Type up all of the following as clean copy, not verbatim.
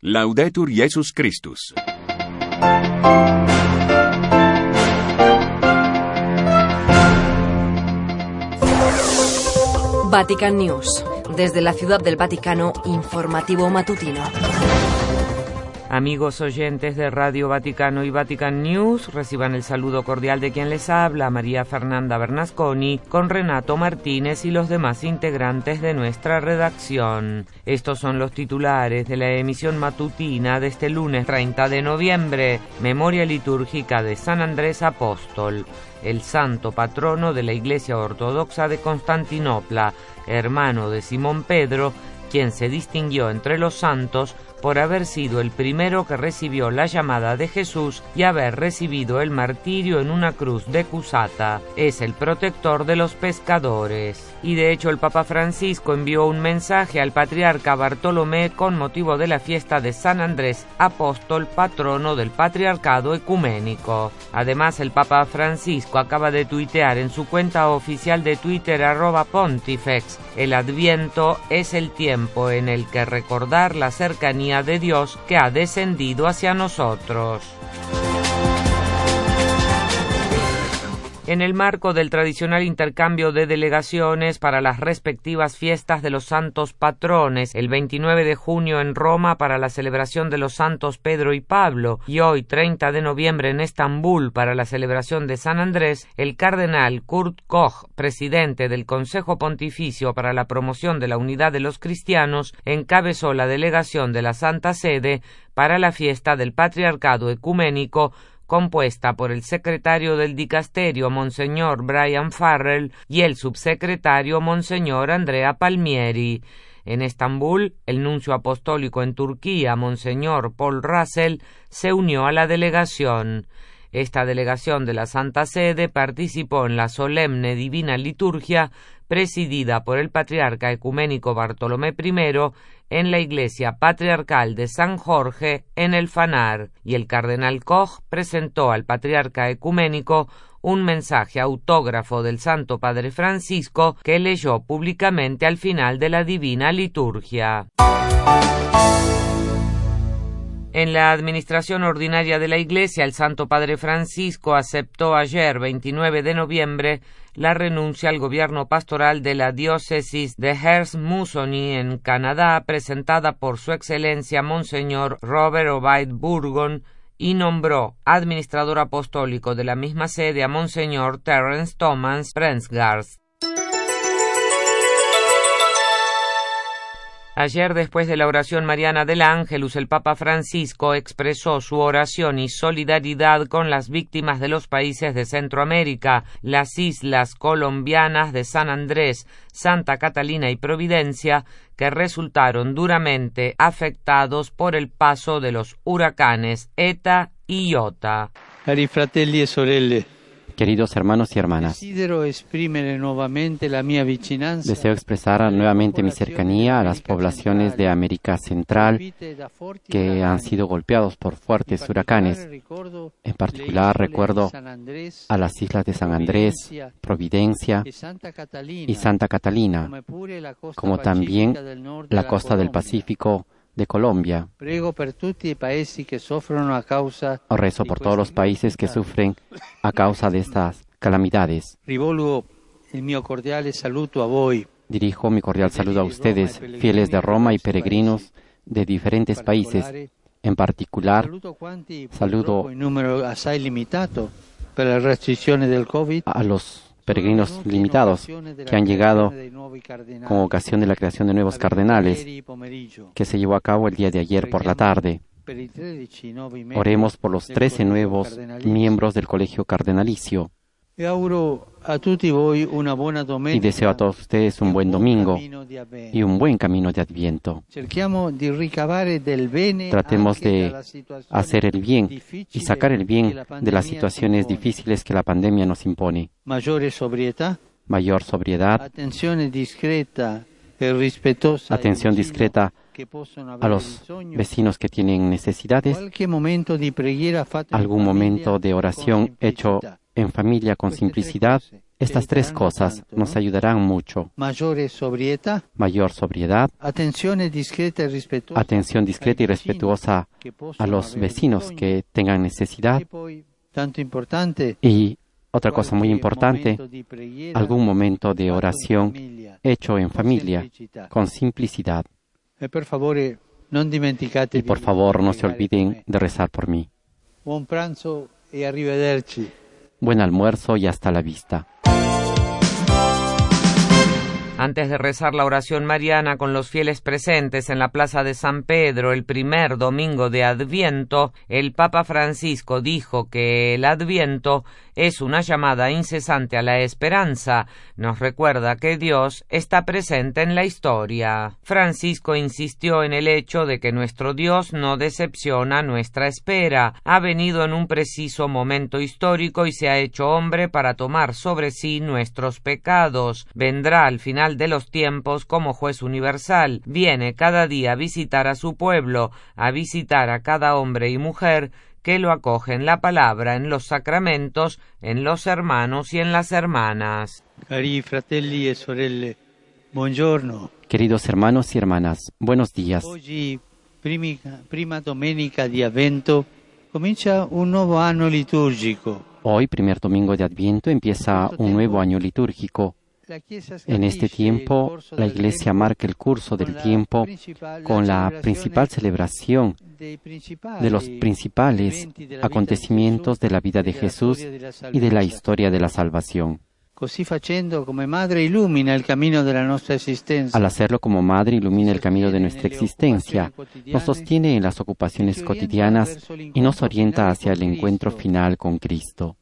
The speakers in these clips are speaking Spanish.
Laudetur Jesus Christus. Vatican News. Desde la Ciudad del Vaticano, informativo matutino. Amigos oyentes de Radio Vaticano y Vatican News, reciban el saludo cordial de quien les habla, María Fernanda Bernasconi, con Renato Martínez y los demás integrantes de nuestra redacción. Estos son los titulares de la emisión matutina de este lunes 30 de noviembre, memoria litúrgica de San Andrés Apóstol, el santo patrono de la Iglesia Ortodoxa de Constantinopla, hermano de Simón Pedro, quien se distinguió entre los santos por haber sido el primero que recibió la llamada de Jesús y haber recibido el martirio en una cruz de Cusata. Es el protector de los pescadores. Y de hecho el Papa Francisco envió un mensaje al patriarca Bartolomé con motivo de la fiesta de San Andrés Apóstol, patrono del patriarcado ecuménico. Además, el Papa Francisco acaba de tuitear en su cuenta oficial de Twitter @Pontifex: el Adviento es el tiempo en el que recordar la cercanía de Dios que ha descendido hacia nosotros. En el marco del tradicional intercambio de delegaciones para las respectivas fiestas de los santos patrones, el 29 de junio en Roma para la celebración de los santos Pedro y Pablo, y hoy 30 de noviembre en Estambul para la celebración de San Andrés, el cardenal Kurt Koch, presidente del Consejo Pontificio para la Promoción de la Unidad de los Cristianos, encabezó la delegación de la Santa Sede para la fiesta del Patriarcado Ecuménico, compuesta por el secretario del dicasterio, Monseñor Brian Farrell, y el subsecretario, Monseñor Andrea Palmieri. En Estambul, el nuncio apostólico en Turquía, Monseñor Paul Russell, se unió a la delegación. Esta delegación de la Santa Sede participó en la solemne divina liturgia presidida por el patriarca ecuménico Bartolomé I en la iglesia patriarcal de San Jorge en el Fanar, y el cardenal Koch presentó al patriarca ecuménico un mensaje autógrafo del Santo Padre Francisco que leyó públicamente al final de la divina liturgia. En la administración ordinaria de la Iglesia, el Santo Padre Francisco aceptó ayer, 29 de noviembre, la renuncia al gobierno pastoral de la diócesis de Hearst-Moosonee en Canadá, presentada por Su Excelencia Monseñor Robert Obaid Burgon, y nombró administrador apostólico de la misma sede a Monseñor Terence Thomas Prensgarst. Ayer, después de la oración mariana del Ángelus, el Papa Francisco expresó su oración y solidaridad con las víctimas de los países de Centroamérica, las islas colombianas de San Andrés, Santa Catalina y Providencia, que resultaron duramente afectados por el paso de los huracanes Eta y Iota. Cari fratelli e sorelle, queridos hermanos y hermanas, deseo expresar nuevamente mi cercanía a las poblaciones de América Central que han sido golpeados por fuertes huracanes. En particular, recuerdo a las islas de San Andrés, Providencia y Santa Catalina, como también la costa del Pacífico de Colombia. Rezo por todos los países que sufren a causa de estas calamidades. Dirijo mi cordial saludo a ustedes, fieles de Roma y peregrinos de diferentes países. En particular, saludo a los peregrinos limitados que han llegado con ocasión de la creación de nuevos cardenales que se llevó a cabo el día de ayer por la tarde. Oremos por los 13 nuevos miembros del Colegio Cardenalicio. Y deseo a todos ustedes un buen domingo y un buen camino de Adviento. Tratemos de hacer el bien y sacar el bien de las situaciones difíciles que la pandemia nos impone. Mayor sobriedad, atención discreta a los vecinos que tienen necesidades, algún momento de oración hecho en familia con simplicidad Estas tres cosas nos ayudarán mucho. Mayor sobriedad, atención discreta y respetuosa a los vecinos que tengan necesidad. Y otra cosa muy importante, algún momento de oración hecho en familia, con simplicidad. Y por favor, no se olviden de rezar por mí. Buen almuerzo y hasta la vista. Antes de rezar la oración mariana con los fieles presentes en la Plaza de San Pedro el primer domingo de Adviento, el Papa Francisco dijo que el Adviento es una llamada incesante a la esperanza. Nos recuerda que Dios está presente en la historia. Francisco insistió en el hecho de que nuestro Dios no decepciona nuestra espera. Ha venido en un preciso momento histórico y se ha hecho hombre para tomar sobre sí nuestros pecados. Vendrá al final de los tiempos como juez universal. Viene cada día a visitar a su pueblo, a visitar a cada hombre y mujer que lo acogen la palabra en los sacramentos, en los hermanos y en las hermanas. Cari fratelli e sorelle, buongiorno. Queridos hermanos y hermanas, buenos días. Oggi, prima domenica di Advento, comincia un nuovo anno liturgico. Hoy, primer domingo de Adviento, empieza un nuevo año litúrgico. En este tiempo, la Iglesia marca el curso del tiempo con la principal celebración de los principales acontecimientos de la vida de Jesús y de la historia de la salvación. Al hacerlo como madre, ilumina el camino de nuestra existencia, nos sostiene en las ocupaciones cotidianas y nos orienta hacia el encuentro final con Cristo.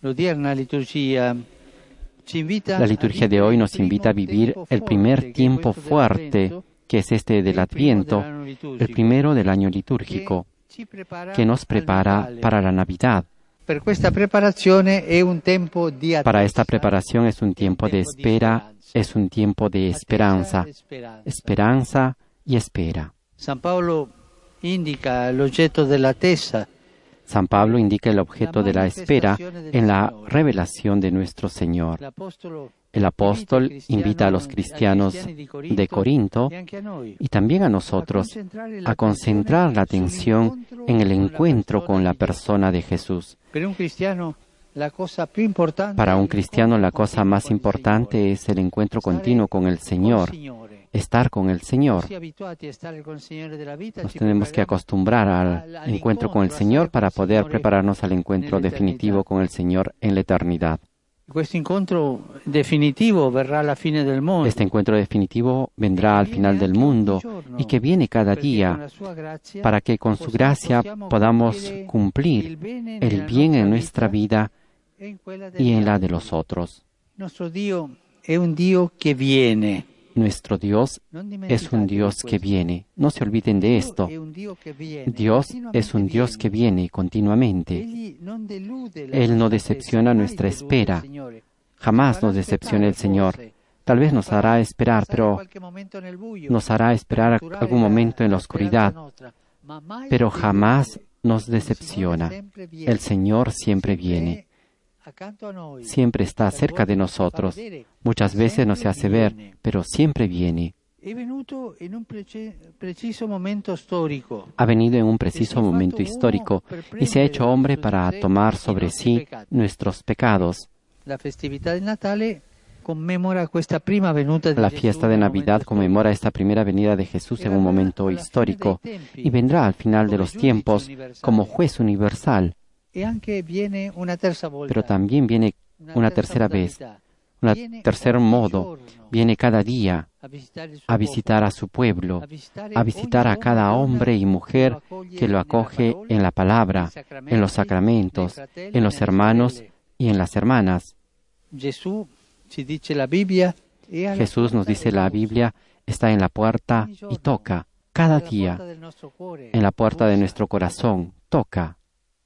La liturgia de hoy nos invita a vivir el primer tiempo fuerte, que es este del Adviento, el primero del año litúrgico, que nos prepara para la Navidad. Para esta preparación es un tiempo de espera, es un tiempo de esperanza, esperanza y espera. San Pablo indica el objeto de la attesa. San Pablo indica el objeto de la espera en la revelación de nuestro Señor. El apóstol invita a los cristianos de Corinto y también a nosotros a concentrar la atención en el encuentro con la persona de Jesús. Para un cristiano, la cosa más importante es el encuentro continuo con el Señor, estar con el Señor. Nos tenemos que acostumbrar al encuentro con el Señor para poder prepararnos al encuentro definitivo con el Señor en la eternidad. Este encuentro definitivo vendrá al final del mundo y que viene cada día para que con su gracia podamos cumplir el bien en nuestra vida y en la de los otros. Nuestro Dios es un Dios que viene. No se olviden de esto. Dios es un Dios que viene continuamente. Él no decepciona nuestra espera. Jamás nos decepciona el Señor. Tal vez nos hará esperar, pero nos hará esperar algún momento en la oscuridad. Pero jamás nos decepciona. El Señor siempre viene. Siempre está cerca de nosotros. Muchas veces no se hace ver, pero siempre viene. Ha venido en un preciso momento histórico y se ha hecho hombre para tomar sobre sí nuestros pecados. La fiesta de Navidad conmemora esta primera venida de Jesús en un momento histórico y vendrá al final de los tiempos como juez universal. Pero también viene una tercera vez, un tercer modo, viene cada día a visitar a su pueblo, a visitar a cada hombre y mujer que lo acoge en la palabra, en los sacramentos, en los hermanos y en las hermanas. Jesús, nos dice la Biblia, está en la puerta y toca, cada día, en la puerta de nuestro corazón, toca.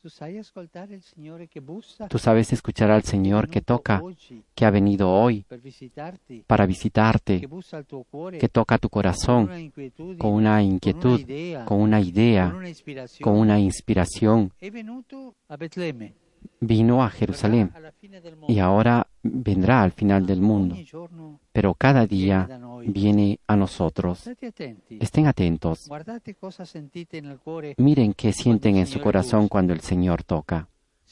Tú sabes escuchar al Señor que toca, que ha venido hoy para visitarte, que toca tu corazón con una inquietud, con una idea, con una inspiración. Vino a Jerusalén y ahora vendrá al final del mundo, pero cada día viene a nosotros. Estén atentos. Miren qué sienten en su corazón cuando el Señor toca.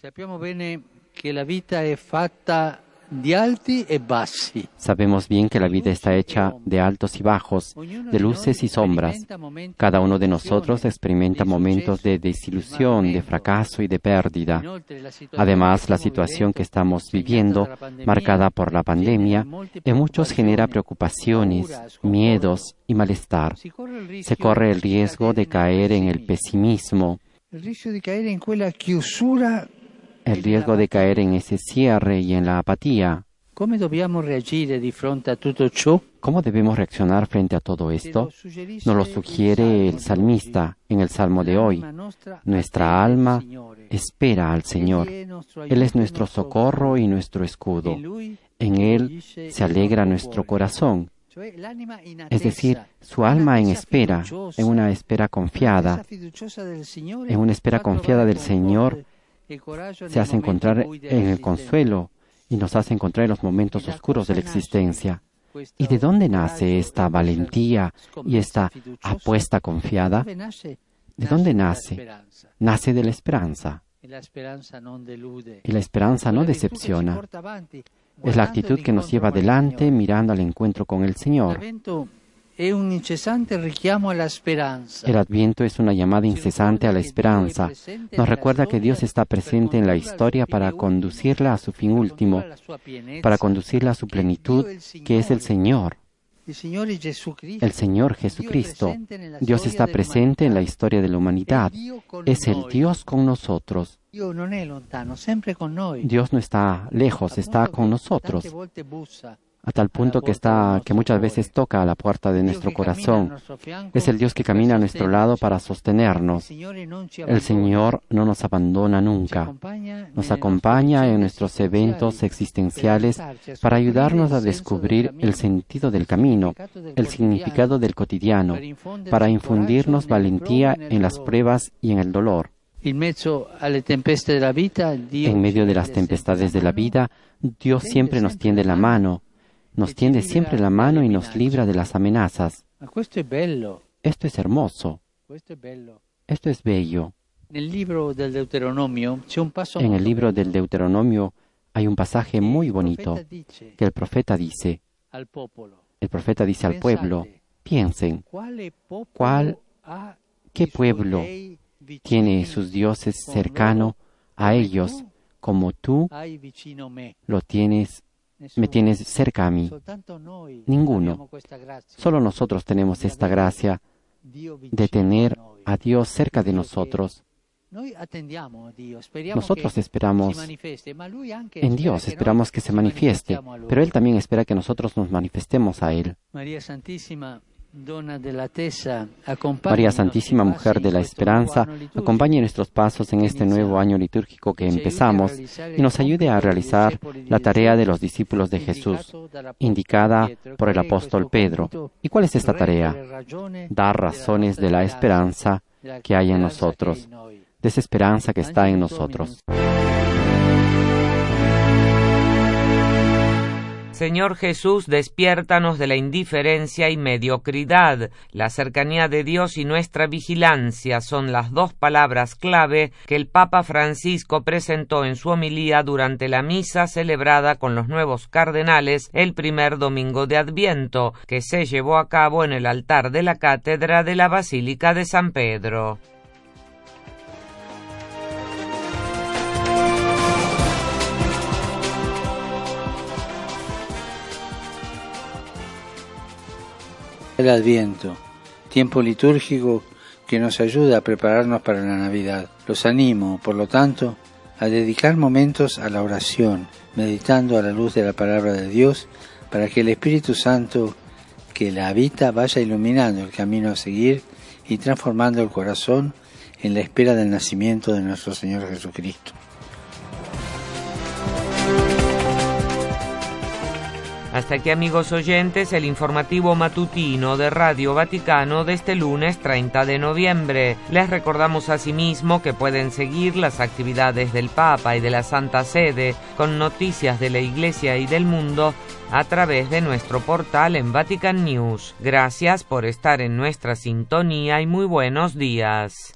Sabemos bien que la vida está hecha de altos y bajos, de luces y sombras. Cada uno de nosotros experimenta momentos de desilusión, de fracaso y de pérdida. Además, la situación que estamos viviendo, marcada por la pandemia, en muchos genera preocupaciones, miedos y malestar. Se corre el riesgo de caer en el pesimismo, el riesgo de caer en ese cierre y en la apatía. ¿Cómo debemos reagir di fronte a tutto ciò? ¿Cómo debemos reaccionar frente a todo esto? Nos lo sugiere el salmista en el Salmo de hoy. Nuestra alma espera al Señor. Él es nuestro socorro y nuestro escudo. En Él se alegra nuestro corazón. Es decir, su alma en espera, en una espera confiada. En una espera confiada del Señor se hace encontrar en el consuelo y nos hace encontrar en los momentos oscuros de la existencia. ¿Y de dónde nace esta valentía y esta apuesta confiada? ¿De dónde nace? Nace de la esperanza. Y la esperanza no decepciona. Es la actitud que nos lleva adelante mirando al encuentro con el Señor. El Adviento es una llamada incesante a la esperanza. Nos recuerda que Dios está presente en la historia para conducirla a su fin último, para conducirla a su plenitud, que es el Señor. El Señor Jesucristo. Dios está presente en la historia de la humanidad. Es el Dios con nosotros. Dios no está lejos, está con nosotros. A tal punto que muchas veces toca a la puerta de nuestro corazón. Es el Dios que camina a nuestro lado para sostenernos. El Señor no nos abandona nunca. Nos acompaña en nuestros eventos existenciales para ayudarnos a descubrir el sentido del camino, el significado del cotidiano, para infundirnos valentía en las pruebas y en el dolor. En medio de las tempestades de la vida, Dios siempre nos tiende la mano. Nos tiende siempre la mano y nos libra de las amenazas. Esto es hermoso. Esto es bello. En el libro del Deuteronomio hay un pasaje muy bonito que el profeta dice al pueblo, piensen, ¿qué pueblo tiene sus dioses cercano a ellos como tú me tienes cerca a mí? Ninguno. Solo nosotros tenemos esta gracia de tener a Dios cerca de nosotros. Nosotros esperamos en Dios, esperamos que se manifieste, pero Él también espera que nosotros nos manifestemos a Él. María Santísima, Mujer de la Esperanza, acompañe nuestros pasos en este nuevo año litúrgico que empezamos y nos ayude a realizar la tarea de los discípulos de Jesús, indicada por el apóstol Pedro. ¿Y cuál es esta tarea? Dar razones de la esperanza que hay en nosotros, de esa esperanza que está en nosotros. Señor Jesús, despiértanos de la indiferencia y mediocridad. La cercanía de Dios y nuestra vigilancia son las dos palabras clave que el Papa Francisco presentó en su homilía durante la misa celebrada con los nuevos cardenales el primer domingo de Adviento, que se llevó a cabo en el altar de la cátedra de la Basílica de San Pedro. El Adviento, tiempo litúrgico que nos ayuda a prepararnos para la Navidad. Los animo, por lo tanto, a dedicar momentos a la oración, meditando a la luz de la palabra de Dios, para que el Espíritu Santo que la habita vaya iluminando el camino a seguir y transformando el corazón en la espera del nacimiento de nuestro Señor Jesucristo. Hasta aquí, amigos oyentes, el informativo matutino de Radio Vaticano de este lunes 30 de noviembre. Les recordamos asimismo que pueden seguir las actividades del Papa y de la Santa Sede con noticias de la Iglesia y del mundo a través de nuestro portal en Vatican News. Gracias por estar en nuestra sintonía y muy buenos días.